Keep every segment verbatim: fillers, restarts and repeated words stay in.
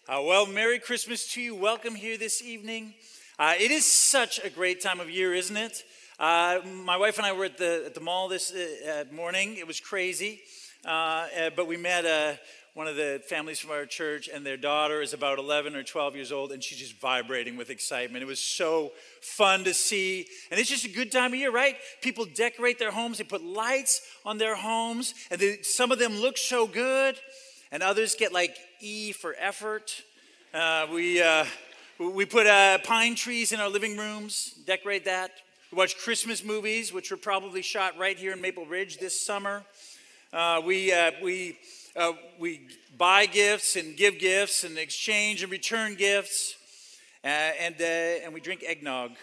Uh, well, Merry Christmas to you. Welcome here this evening. Uh, it is such a great time of year, isn't it? Uh, my wife and I were at the at the mall this uh, morning. It was crazy, uh, uh, but we met uh, one of the families from our church, and their daughter is about eleven or twelve years old, and she's just vibrating with excitement. It was so fun to see, and it's just a good time of year, right? People decorate their homes. They put lights on their homes, and they, some of them look so good, and others get like E for effort. Uh, we uh, we put uh, pine trees in our living rooms, decorate that. We watch Christmas movies, which were probably shot right here in Maple Ridge this summer. Uh, we uh, we uh, we buy gifts and give gifts and exchange and return gifts, uh, and uh, and we drink eggnog.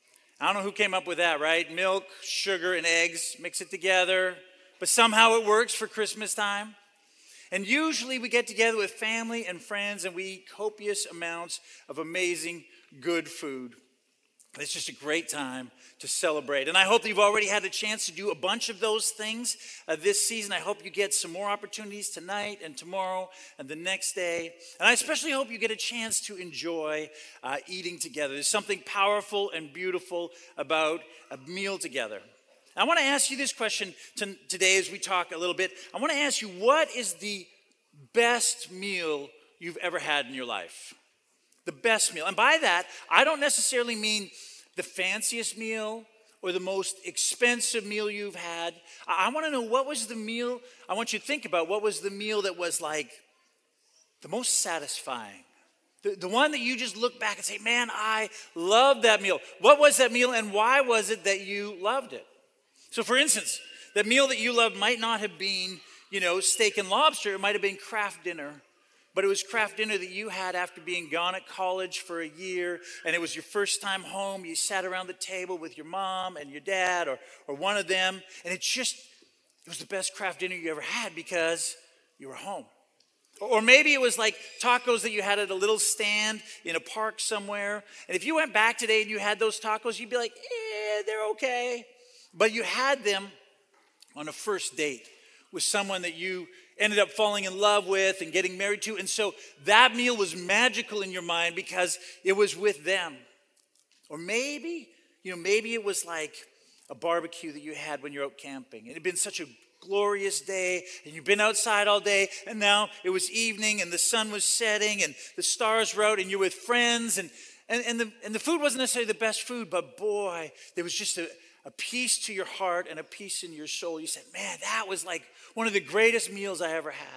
I don't know who came up with that, right? Milk, sugar, and eggs, mix it together, but somehow it works for Christmas time. And usually we get together with family and friends and we eat copious amounts of amazing, good food. It's just a great time to celebrate. And I hope that you've already had a chance to do a bunch of those things uh, this season. I hope you get some more opportunities tonight and tomorrow and the next day. And I especially hope you get a chance to enjoy uh, eating together. There's something powerful and beautiful about a meal together. I want to ask you this question to, today as we talk a little bit. I want to ask you, what is the best meal you've ever had in your life? The best meal. And by that, I don't necessarily mean the fanciest meal or the most expensive meal you've had. I, I want to know, what was the meal, I want you to think about, what was the meal that was like the most satisfying? The, the one that you just look back and say, man, I love that meal. What was that meal and why was it that you loved it? So for instance, the meal that you loved might not have been, you know, steak and lobster. It might have been Kraft Dinner. But it was Kraft Dinner that you had after being gone at college for a year. And it was your first time home. You sat around the table with your mom and your dad or, or one of them. And it just, it was the best Kraft Dinner you ever had because you were home. Or maybe it was like tacos that you had at a little stand in a park somewhere. And if you went back today and you had those tacos, you'd be like, eh, they're okay. But you had them on a first date with someone that you ended up falling in love with and getting married to. And so that meal was magical in your mind because it was with them. Or maybe, you know, maybe it was like a barbecue that you had when you're out camping. It had been such a glorious day and you've been outside all day and now it was evening and the sun was setting and the stars were out and you're with friends and, and, and, the, and the food wasn't necessarily the best food, but boy, there was just a a peace to your heart and a peace in your soul. You said, man, that was like one of the greatest meals I ever had.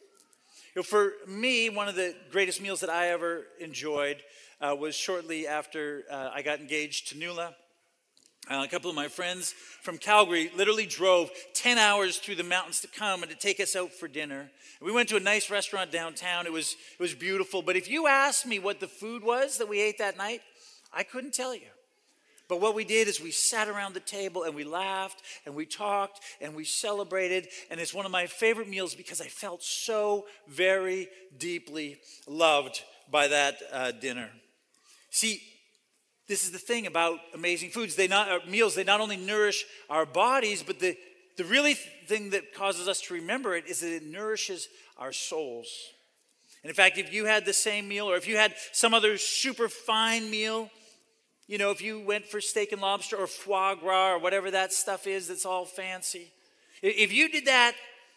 You know, for me, one of the greatest meals that I ever enjoyed uh, was shortly after uh, I got engaged to Nuala. Uh, a couple of my friends from Calgary literally drove ten hours through the mountains to come and to take us out for dinner. We went to a nice restaurant downtown. It was, it was beautiful. But if you asked me what the food was that we ate that night, I couldn't tell you. But what we did is we sat around the table and we laughed and we talked and we celebrated. And it's one of my favorite meals because I felt so very deeply loved by that uh, dinner. See, this is the thing about amazing foods. They not uh, meals, they not only nourish our bodies, but the, the really thing that causes us to remember it is that it nourishes our souls. And in fact, if you had the same meal or if you had some other super fine meal, you know, if you went for steak and lobster or foie gras or whatever that stuff is that's all fancy. If you did that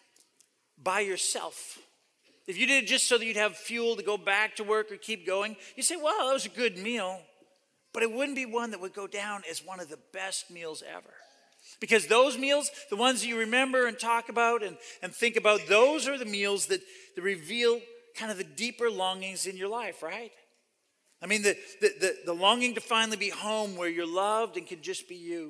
by yourself, if you did it just so that you'd have fuel to go back to work or keep going, you say, well, that was a good meal, but it wouldn't be one that would go down as one of the best meals ever. Because those meals, the ones that you remember and talk about and, and think about, those are the meals that, that reveal kind of the deeper longings in your life, right? I mean, the, the, the, the longing to finally be home where you're loved and can just be you.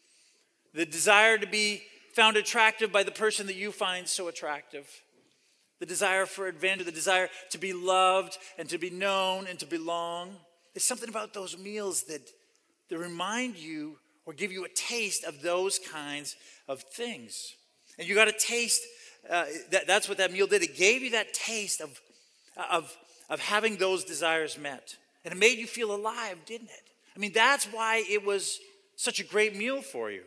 The desire to be found attractive by the person that you find so attractive. The desire for adventure, the desire to be loved and to be known and to belong. There's something about those meals that, that remind you or give you a taste of those kinds of things. And you got a taste, uh, that, that's what that meal did. It gave you that taste of, of, of having those desires met. And it made you feel alive, didn't it? I mean, that's why it was such a great meal for you.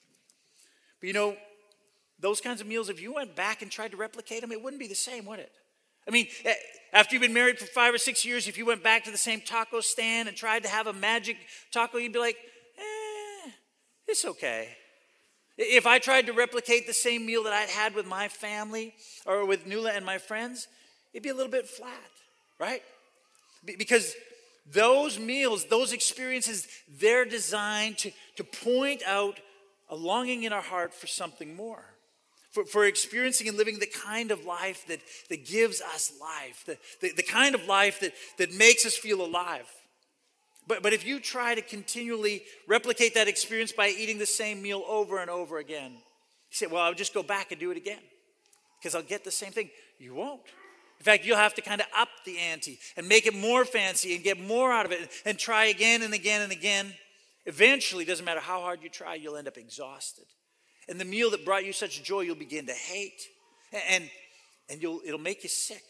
But you know, those kinds of meals, if you went back and tried to replicate them, it wouldn't be the same, would it? I mean, After you've been married for five or six years, if you went back to the same taco stand and tried to have a magic taco, you'd be like, eh, it's okay. If I tried to replicate the same meal that I'd had with my family or with Nuala and my friends, it'd be a little bit flat, right? Because those meals, those experiences, they're designed to, to point out a longing in our heart for something more. For, for experiencing and living the kind of life that, that gives us life, the, the, the kind of life that, that makes us feel alive. But, but if you try to continually replicate that experience by eating the same meal over and over again, you say, well, I'll just go back and do it again because I'll get the same thing. You won't. In fact, you'll have to kind of up the ante and make it more fancy and get more out of it and try again and again and again. Eventually, it doesn't matter how hard you try, you'll end up exhausted. And the meal that brought you such joy, you'll begin to hate. And, and you'll, it'll make you sick.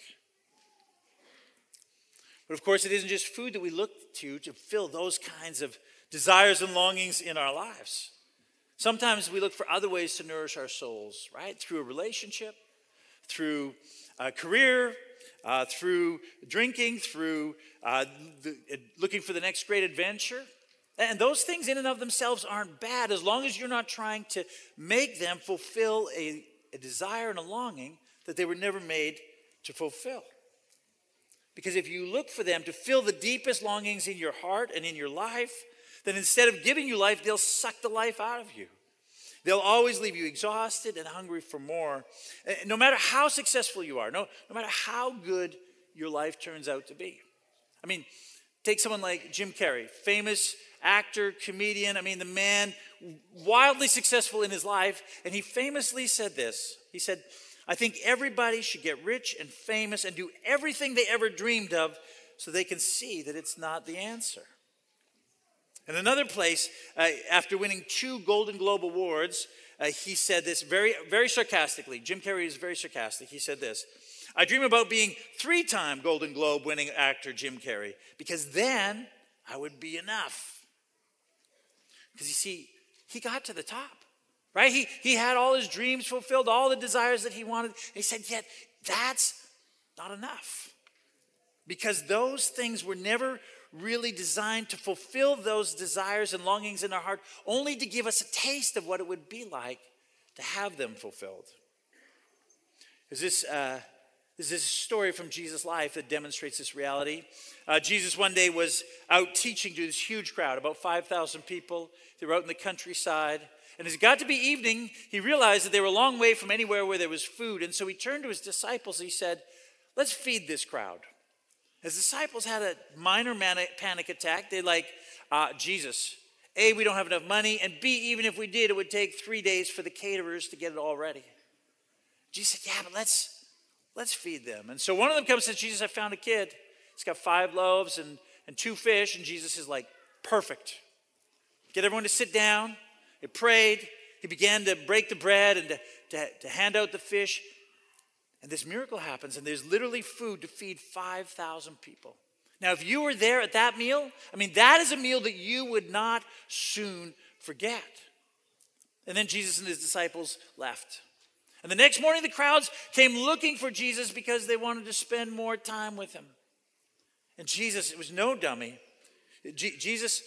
But of course, it isn't just food that we look to to fill those kinds of desires and longings in our lives. Sometimes we look for other ways to nourish our souls, right? Through a relationship, through a career, uh, through drinking, through uh, the, uh, looking for the next great adventure. And those things in and of themselves aren't bad as long as you're not trying to make them fulfill a, a desire and a longing that they were never made to fulfill. Because if you look for them to fill the deepest longings in your heart and in your life, then instead of giving you life, they'll suck the life out of you. They'll always leave you exhausted and hungry for more. No matter how successful you are, no, no matter how good your life turns out to be. I mean, take someone like Jim Carrey, famous actor, comedian. I mean, the man, wildly successful in his life. And he famously said this. He said, I think everybody should get rich and famous and do everything they ever dreamed of so they can see that it's not the answer. In another place, uh, after winning two Golden Globe Awards, uh, he said this very, very sarcastically. Jim Carrey is very sarcastic. He said this, I dream about being three-time Golden Globe winning actor Jim Carrey because then I would be enough. Because you see, he got to the top, right? He, he had all his dreams fulfilled, all the desires that he wanted. He said, yet that's not enough. Because those things were never really designed to fulfill those desires and longings in our heart, only to give us a taste of what it would be like to have them fulfilled. Is this... Uh, This is a story from Jesus' life that demonstrates this reality. Uh, Jesus one day was out teaching to this huge crowd, about five thousand people. They were out in the countryside. And as it got to be evening, he realized that they were a long way from anywhere where there was food. And so he turned to his disciples and he said, let's feed this crowd. His disciples had a minor panic attack. They're like, uh, Jesus, A, we don't have enough money. And B, even if we did, it would take three days for the caterers to get it all ready. Jesus said, yeah, but let's... Let's feed them. And so one of them comes and says, Jesus, I found a kid. He's got five loaves and, and two fish. And Jesus is like, perfect. Get everyone to sit down. He prayed. He began to break the bread and to, to, to hand out the fish. And this miracle happens. And there's literally food to feed five thousand people. Now, if you were there at that meal, I mean, that is a meal that you would not soon forget. And then Jesus and his disciples left. And the next morning, the crowds came looking for Jesus because they wanted to spend more time with him. And Jesus, it was no dummy. G- Jesus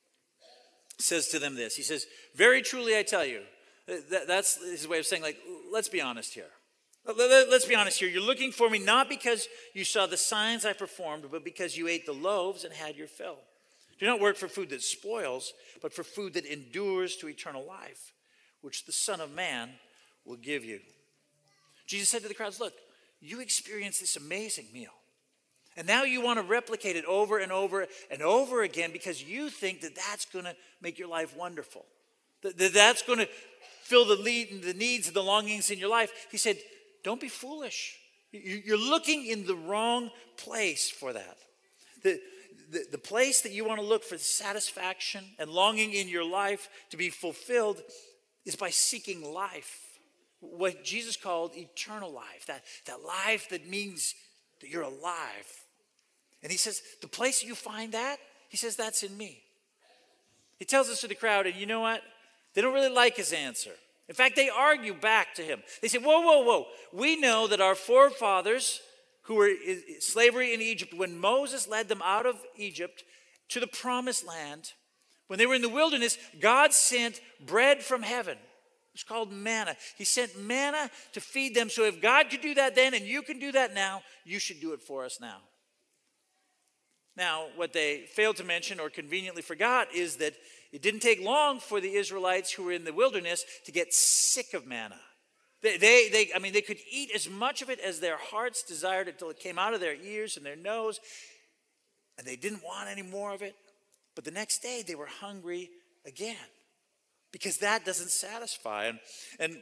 says to them this. He says, very truly I tell you. That, that's his way of saying, like, let's be honest here. Let's be honest here. You're looking for me not because you saw the signs I performed, but because you ate the loaves and had your fill. Do not work for food that spoils, but for food that endures to eternal life, which the Son of Man will give you. Jesus said to the crowds, look, you experienced this amazing meal. And now you want to replicate it over and over and over again because you think that that's going to make your life wonderful. That, that that's going to fill the, lead, the needs and the longings in your life. He said, don't be foolish. You're looking in the wrong place for that. The, the, the place that you want to look for satisfaction and longing in your life to be fulfilled is by seeking life. What Jesus called eternal life, that, that life that means that you're alive. And he says, the place you find that, he says, that's in me. He tells this to the crowd, and you know what? They don't really like his answer. In fact, they argue back to him. They say, whoa, whoa, whoa. We know that our forefathers who were in slavery in Egypt, when Moses led them out of Egypt to the promised land, when they were in the wilderness, God sent bread from heaven. It's called manna. He sent manna to feed them. So if God could do that then and you can do that now, you should do it for us now. Now, what they failed to mention or conveniently forgot is that it didn't take long for the Israelites who were in the wilderness to get sick of manna. They, they, they, I mean, they could eat as much of it as their hearts desired until it came out of their ears and their nose, and they didn't want any more of it. But the next day, they were hungry again, because that doesn't satisfy. And and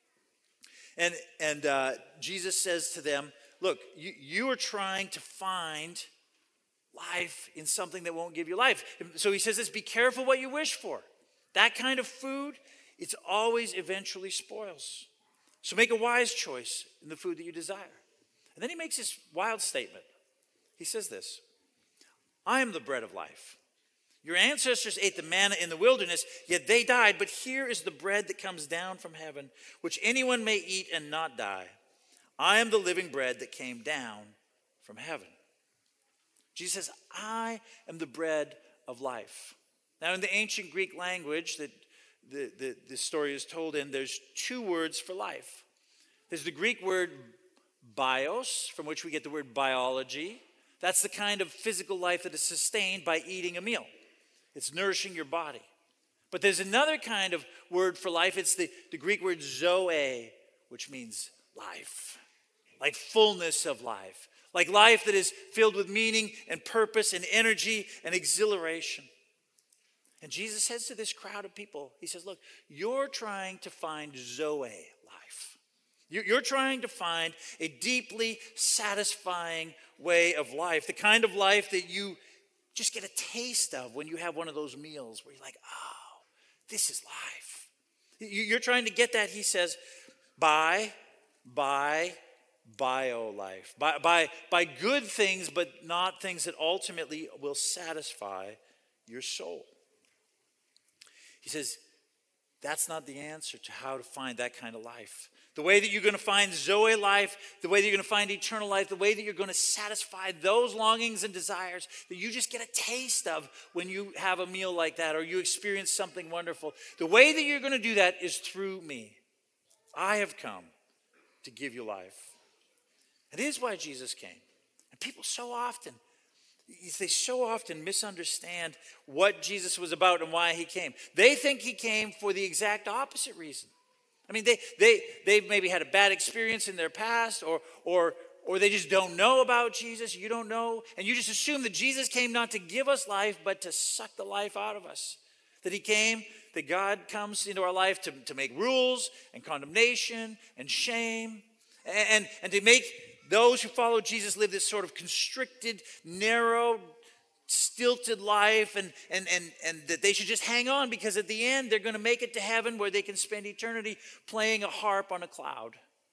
and and uh, Jesus says to them, "Look, you, you are trying to find life in something that won't give you life." So he says this: be careful what you wish for. That kind of food, it's always eventually spoils. So make a wise choice in the food that you desire. And then he makes this wild statement. He says this: I am the bread of life. Your ancestors ate the manna in the wilderness, yet they died. But here is the bread that comes down from heaven, which anyone may eat and not die. I am the living bread that came down from heaven. Jesus says, I am the bread of life. Now, in the ancient Greek language that the, the, the story is told in, there's two words for life. There's the Greek word bios, from which we get the word biology. That's the kind of physical life that is sustained by eating a meal. It's nourishing your body. But there's another kind of word for life. It's the, the Greek word zoe, which means life, like fullness of life, like life that is filled with meaning and purpose and energy and exhilaration. And Jesus says to this crowd of people, he says, look, you're trying to find zoe life. You're trying to find a deeply satisfying way of life, the kind of life that you just get a taste of when you have one of those meals where you're like, oh, this is life. You're trying to get that, he says, by, by bio life, by, by, by good things, but not things that ultimately will satisfy your soul. He says, that's not the answer to how to find that kind of life. The way that you're going to find Zoe life, the way that you're going to find eternal life, the way that you're going to satisfy those longings and desires that you just get a taste of when you have a meal like that or you experience something wonderful. The way that you're going to do that is through me. I have come to give you life. It is why Jesus came. And people so often, they so often misunderstand what Jesus was about and why he came. They think he came for the exact opposite reason. I mean, they they they've maybe had a bad experience in their past, or or or they just don't know about Jesus. You don't know, and you just assume that Jesus came not to give us life, but to suck the life out of us. That he came, that God comes into our life to, to make rules and condemnation and shame, and, and, and to make those who follow Jesus live this sort of constricted, narrow, stilted life, and, and, and, and that they should just hang on because at the end they're going to make it to heaven where they can spend eternity playing a harp on a cloud.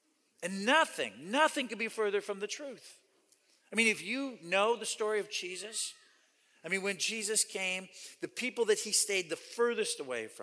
And nothing, nothing could be further from the truth. I mean, if you know the story of Jesus, I mean, when Jesus came, the people that he stayed the furthest away from,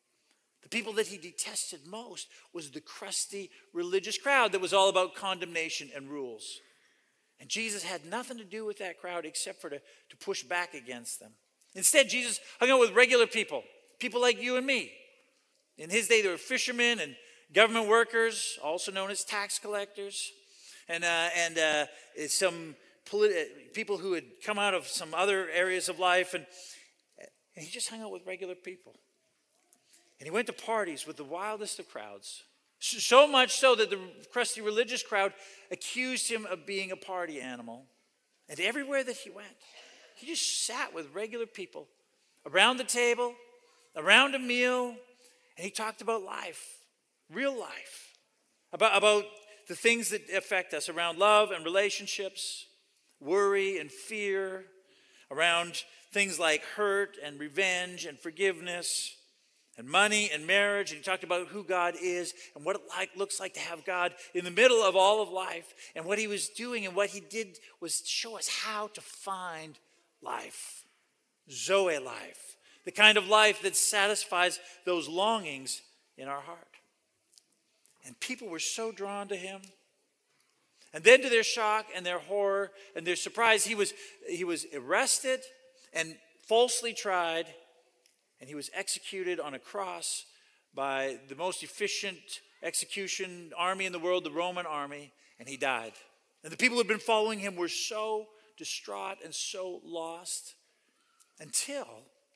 the people that he detested most, was the crusty religious crowd that was all about condemnation and rules. And Jesus had nothing to do with that crowd except for to, to push back against them. Instead, Jesus hung out with regular people, people like you and me. In his day, there were fishermen and government workers, also known as tax collectors, and uh, and uh, some politi- people who had come out of some other areas of life. And, and he just hung out with regular people. And he went to parties with the wildest of crowds. So much so that the crusty religious crowd accused him of being a party animal. And everywhere that he went, he just sat with regular people around the table, around a meal, and he talked about life, real life, about, about the things that affect us around love and relationships, worry and fear, around things like hurt and revenge and forgiveness, and money and marriage. And he talked about who God is and what it like, looks like to have God in the middle of all of life. And what he was doing and what he did was show us how to find life. Zoe life. The kind of life that satisfies those longings in our heart. And people were so drawn to him. And then to their shock and their horror and their surprise, he was, he was arrested and falsely tried, and he was executed on a cross by the most efficient execution army in the world, the Roman army, and he died. And the people who had been following him were so distraught and so lost until,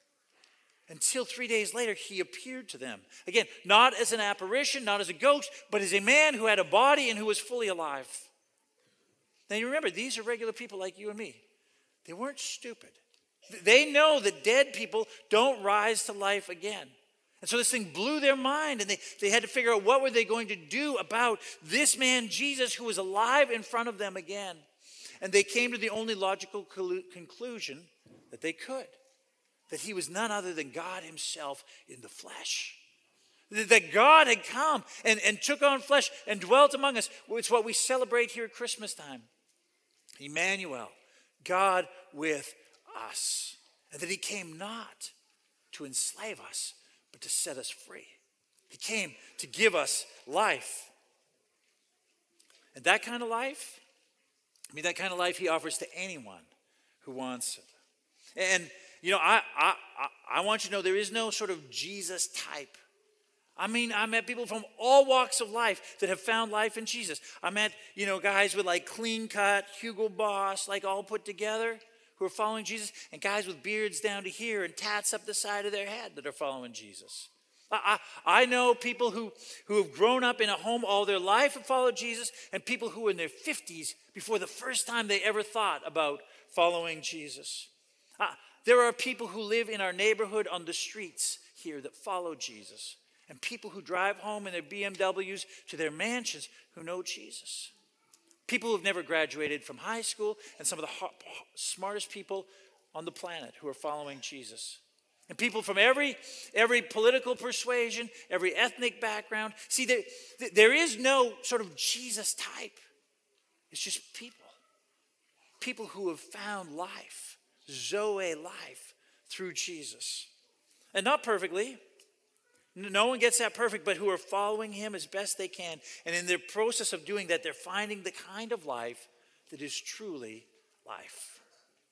until three days later, he appeared to them. Again, not as an apparition, not as a ghost, but as a man who had a body and who was fully alive. Now you remember, these are regular people like you and me. They weren't stupid. They know that dead people don't rise to life again. And so this thing blew their mind, and they, they had to figure out what were they going to do about this man, Jesus, who was alive in front of them again. And they came to the only logical conclusion that they could, that he was none other than God himself in the flesh. That God had come and, and took on flesh and dwelt among us. It's what we celebrate here at Christmas time. Emmanuel, God with us. And that he came not to enslave us, but to set us free. He came to give us life. And that kind of life, I mean, that kind of life he offers to anyone who wants it. And, you know, I, I, I want you to know there is no sort of Jesus type. I mean, I met people from all walks of life that have found life in Jesus. I met, you know, guys with like clean cut, Hugo Boss, like all put together who are following Jesus, and guys with beards down to here and tats up the side of their head that are following Jesus. I, I, I know people who, who have grown up in a home all their life and followed Jesus, and people who are in their fifties before the first time they ever thought about following Jesus. Uh, there are people who live in our neighborhood on the streets here that follow Jesus. And people who drive home in their B M Ws to their mansions who know Jesus. People who've never graduated from high school, and some of the smartest people on the planet who are following Jesus. And people from every, every political persuasion, every ethnic background. See, there, there is no sort of Jesus type. It's just people. People who have found life, Zoe life, through Jesus. And not perfectly. No one gets that perfect, but who are following him as best they can. And in their process of doing that, they're finding the kind of life that is truly life.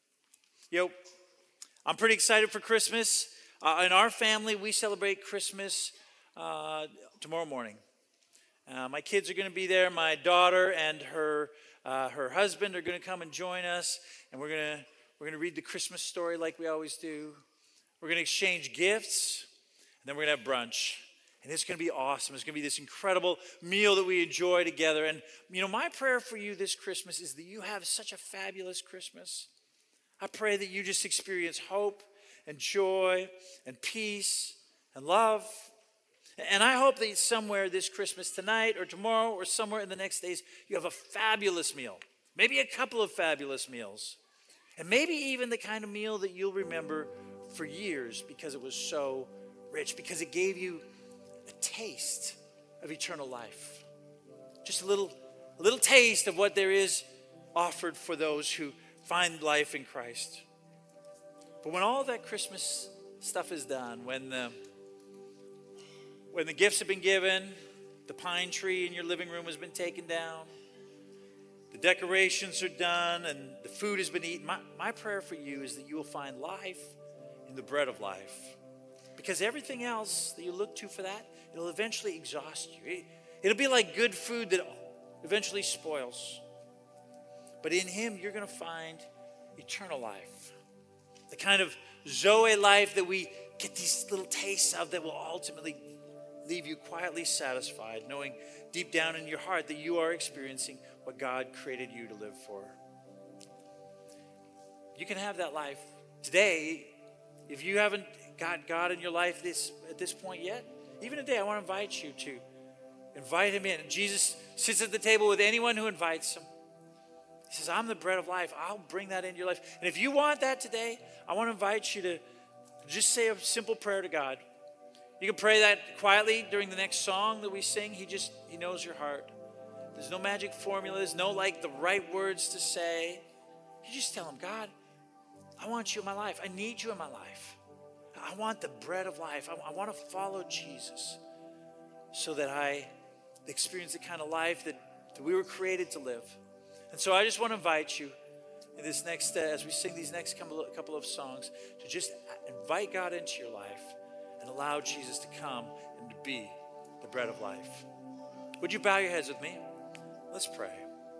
You know, I'm pretty excited for Christmas. Uh, in our family, we celebrate Christmas uh, tomorrow morning. Uh, my kids are going to be there. My daughter and her uh, her husband are going to come and join us. And we're going to we're going to read the Christmas story like we always do. We're going to exchange gifts. Then we're going to have brunch. And it's going to be awesome. It's going to be this incredible meal that we enjoy together. And, you know, my prayer for you this Christmas is that you have such a fabulous Christmas. I pray that you just experience hope and joy and peace and love. And I hope that somewhere this Christmas, tonight or tomorrow or somewhere in the next days, you have a fabulous meal. Maybe a couple of fabulous meals. And maybe even the kind of meal that you'll remember for years because it was so rich, because it gave you a taste of eternal life. Just a little, a little taste of what there is offered for those who find life in Christ. But when all that Christmas stuff is done, when the, when the gifts have been given, the pine tree in your living room has been taken down, the decorations are done, and the food has been eaten, my, my prayer for you is that you will find life in the bread of life. Because everything else that you look to for that, it'll eventually exhaust you. It'll be like good food that eventually spoils. But in him, you're going to find eternal life. The kind of Zoe life that we get these little tastes of that will ultimately leave you quietly satisfied, knowing deep down in your heart that you are experiencing what God created you to live for. You can have that life today. If you haven't got God in your life this at this point yet, even today, I want to invite you to invite him in. Jesus sits at the table with anyone who invites him. He says, I'm the bread of life. I'll bring that into your life. And if you want that today, I want to invite you to just say a simple prayer to God. You can pray that quietly during the next song that we sing. He just, he knows your heart. There's no magic formula. There's no like the right words to say. You just tell him, God, I want you in my life. I need you in my life. I want the bread of life. I, I want to follow Jesus so that I experience the kind of life that, that we were created to live. And so I just want to invite you in this next, uh, as we sing these next couple of, couple of songs, to just invite God into your life and allow Jesus to come and to be the bread of life. Would you bow your heads with me? Let's pray.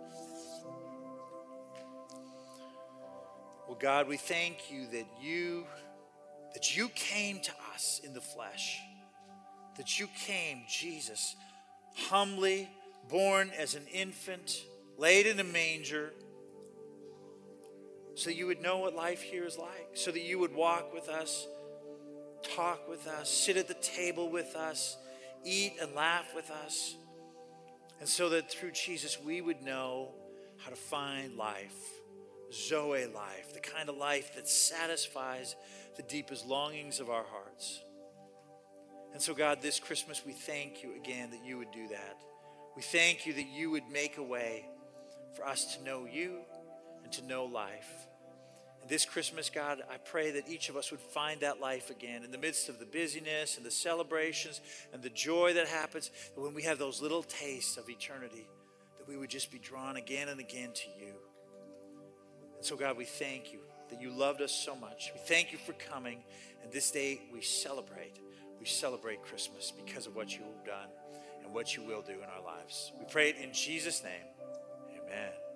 Well, God, we thank you that you, that you came to us in the flesh, that you came, Jesus, humbly born as an infant, laid in a manger, so that you would know what life here is like, so that you would walk with us, talk with us, sit at the table with us, eat and laugh with us, and so that through Jesus we would know how to find life, Zoe life, the kind of life that satisfies the deepest longings of our hearts. And so, God, this Christmas we thank you again that you would do that. We thank you that you would make a way for us to know you and to know life. And this Christmas, God, I pray that each of us would find that life again in the midst of the busyness and the celebrations and the joy that happens. That when we have those little tastes of eternity, that we would just be drawn again and again to you. And so, God, we thank you that you loved us so much. We thank you for coming. And this day we celebrate. We celebrate Christmas because of what you have done and what you will do in our lives. We pray it in Jesus' name. Amen.